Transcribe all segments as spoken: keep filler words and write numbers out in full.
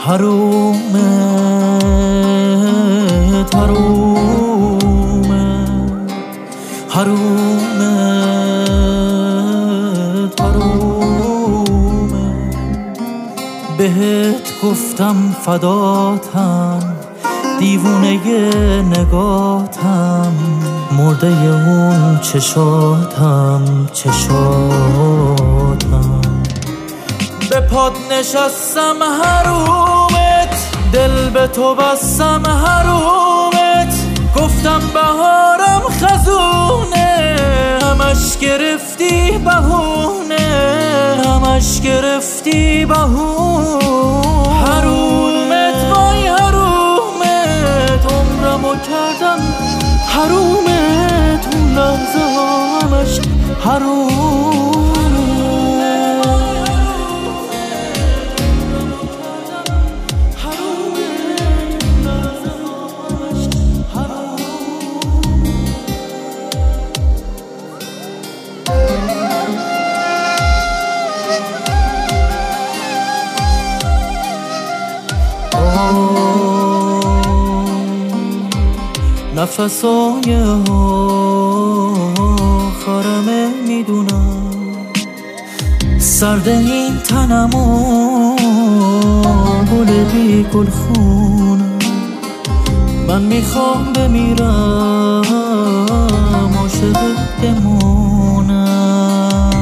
حرومت حرومت حرومت حرومت بهت گفتم فداتم، دیوونه نگاتم، مرده اون چشاتم چشاتم. به پاد نشستم حرومت، دل به تو بستم حرومت، گفتم بهارم خزونه، همش گرفتی بهونه، همش گرفتی بهونه. حرومت وای حرومت، عمرمو کردم حرومت، اون لحظه ها همش حرومت. نفسای آخرمه میدونم، سرد این تنمو گل بی گل خونم. من میخوام بمیرم عاشقت بمونم.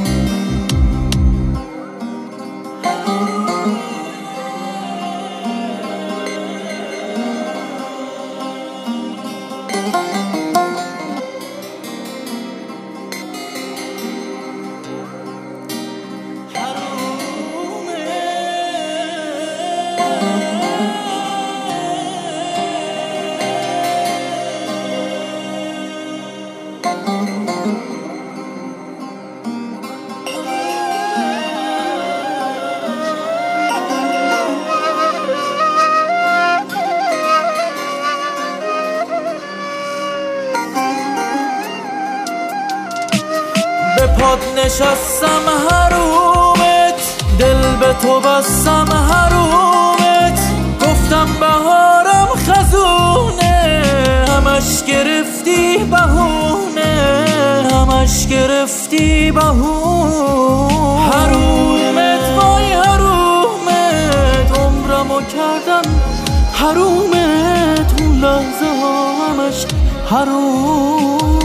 به پاد نشستم حرومت، دل به تو بستم حرومت، گفتم بهارم خزونه، همش گرفتی بهونه، همش گرفتی بهونه. حرومت وای حرومت، عمرمو کردم حرومت، اون لحظه ها همش حرومت.